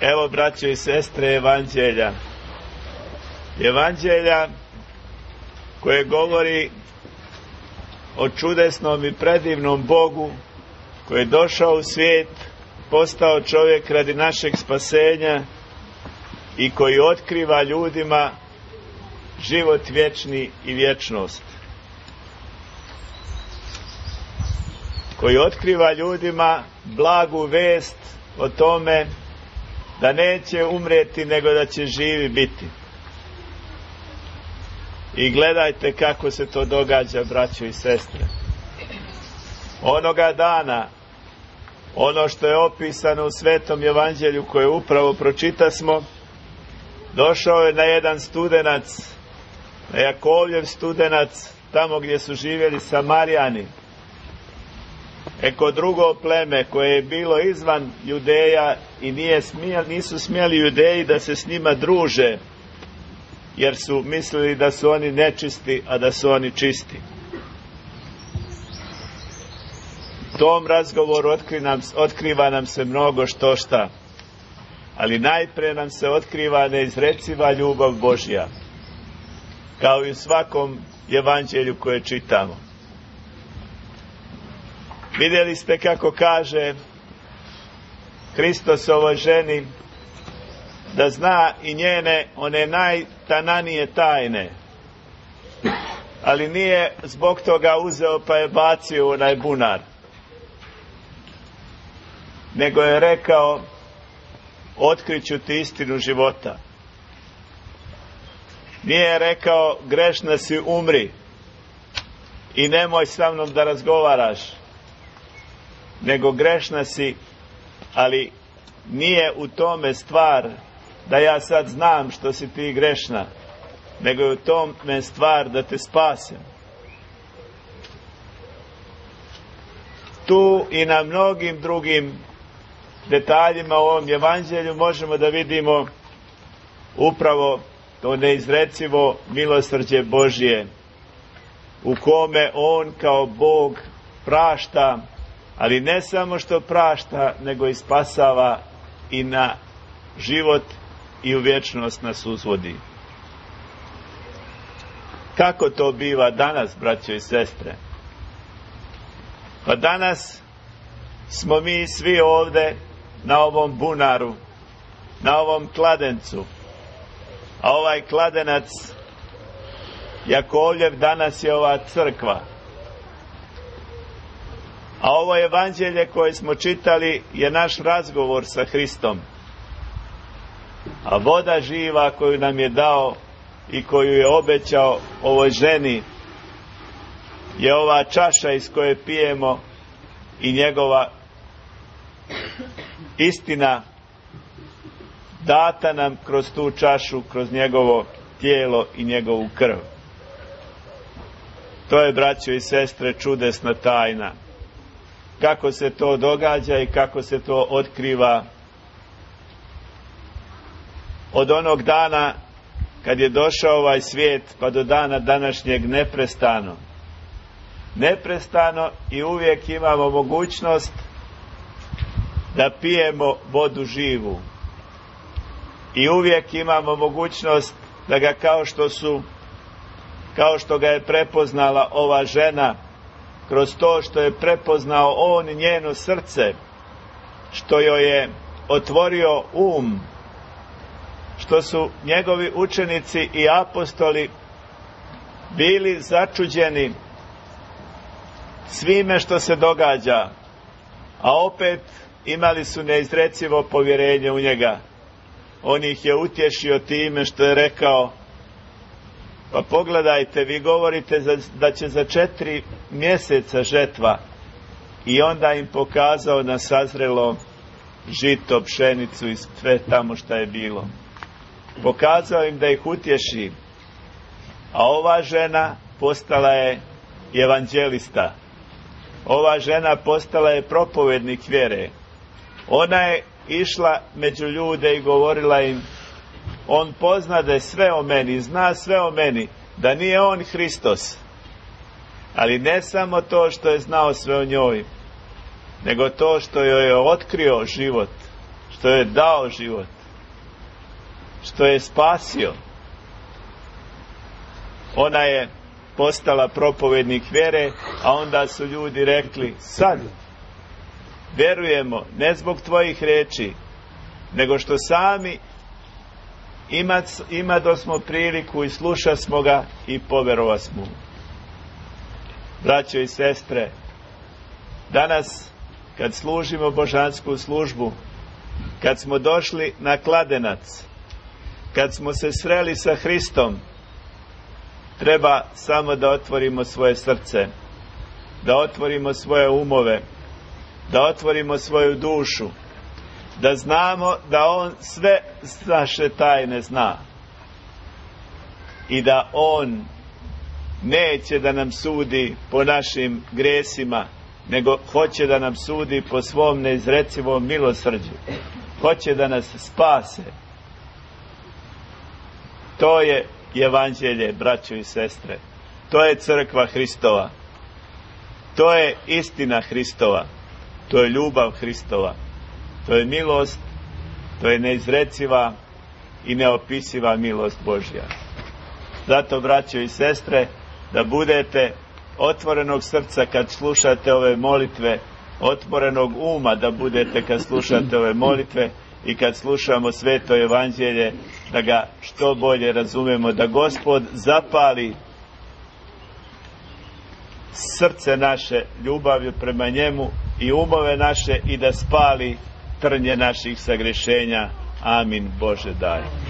Evo, braćo i sestre, Evanđelja koje govori o čudesnom i predivnom Bogu koji je došao u svijet, postao čovjek radi našeg spasenja i koji otkriva ljudima život vječni i vječnost. Koji otkriva ljudima blagu vest o tome da neće umrijeti, nego da će živi biti. I gledajte kako se to događa, braćo i sestre. Onoga dana, ono što je opisano u Svetom Evanđelju koje upravo pročitasmo, došao je na jedan studenac, na Jakovljev studenac, tamo gdje su živjeli Samarijani. Eko drugo pleme koje je bilo izvan Judeja i nisu smjeli Judeji da se s njima druže, jer su mislili da su oni nečisti, a da su oni čisti. U tom razgovoru otkriva nam se mnogo štošta, ali najprije nam se otkriva neizreciva ljubav Božja, kao i u svakom evanđelju koje čitamo. Vidjeli ste kako kaže Hristos ovoj ženi da zna i njene one najtananije tajne, ali nije zbog toga uzeo pa je bacio onaj bunar, nego je rekao: otkriću ti istinu života. Nije rekao: grešna si, umri i nemoj sa mnom da razgovaraš, nego grešna si, ali nije u tome stvar da ja sad znam što si ti grešna, nego je u tome stvar da te spasim. Tu i na mnogim drugim detaljima u ovom evanđelju možemo da vidimo upravo to neizrecivo milosrđe Božje, u kome On kao Bog prašta, ali ne samo što prašta, nego i spasava i na život i u vječnost nas uzvodi. Kako to biva danas, braćo i sestre? Pa danas smo mi svi ovde na ovom bunaru, na ovom kladencu, a ovaj kladenac Jakovljev danas je ova crkva. A ovo evanđelje koje smo čitali je naš razgovor sa Hristom. A voda živa koju nam je dao i koju je obećao ovoj ženi je ova čaša iz koje pijemo i njegova istina data nam kroz tu čašu, kroz njegovo tijelo i njegovu krv. To je, braćo i sestre, čudesna tajna. Kako se to događa i kako se to otkriva od onog dana kad je došao ovaj svijet pa do dana današnjeg neprestano. Neprestano i uvijek imamo mogućnost da pijemo vodu živu. I uvijek imamo mogućnost da ga kao što ga je prepoznala ova žena, kroz to što je prepoznao on njeno srce, što joj je otvorio što su njegovi učenici i apostoli bili začuđeni svime što se događa, a opet imali su neizrecivo povjerenje u njega. On ih je utješio time što je rekao: pa pogledajte, vi govorite da će za 4 mjeseca žetva, i onda im pokazao na sazrelo žito, pšenicu i sve tamo šta je bilo. Pokazao im da ih utješi. A ova žena postala je evanđelista. Ova žena postala je propovednik vjere. Ona je išla među ljude i govorila im: on poznade sve o meni, zna sve o meni, da nije on Hristos. Ali ne samo to što je znao sve o njoj, nego to što joj je otkrio život, što je dao život, što je spasio. Ona je postala propovednik vjere, a onda su ljudi rekli, sad verujemo ne zbog tvojih reči, nego što sami imado smo priliku i sluša smo ga i poverova smo. Braćo i sestre, danas kad služimo božansku službu, kad smo došli na kladenac, kad smo se sreli sa Hristom, treba samo da otvorimo svoje srce, da otvorimo svoje umove, da otvorimo svoju dušu, da znamo da On sve naše tajne zna i da On neće da nam sudi po našim gresima, nego hoće da nam sudi po svom neizrecivom milosrđu. Hoće da nas spase. To je evanđelje, braćo i sestre. To je crkva Hristova. To je istina Hristova. To je ljubav Hristova. To je milost, to je neizreciva i neopisiva milost Božja. Zato, braćo i sestre, da budete otvorenog srca kad slušate ove molitve, otvorenog uma da budete kad slušate ove molitve i kad slušamo sveto evanđelje, da ga što bolje razumemo, da Gospod zapali srce naše ljubavlju prema njemu i umove naše i da spali trnje naših sagrešenja. Amin. Bože daj.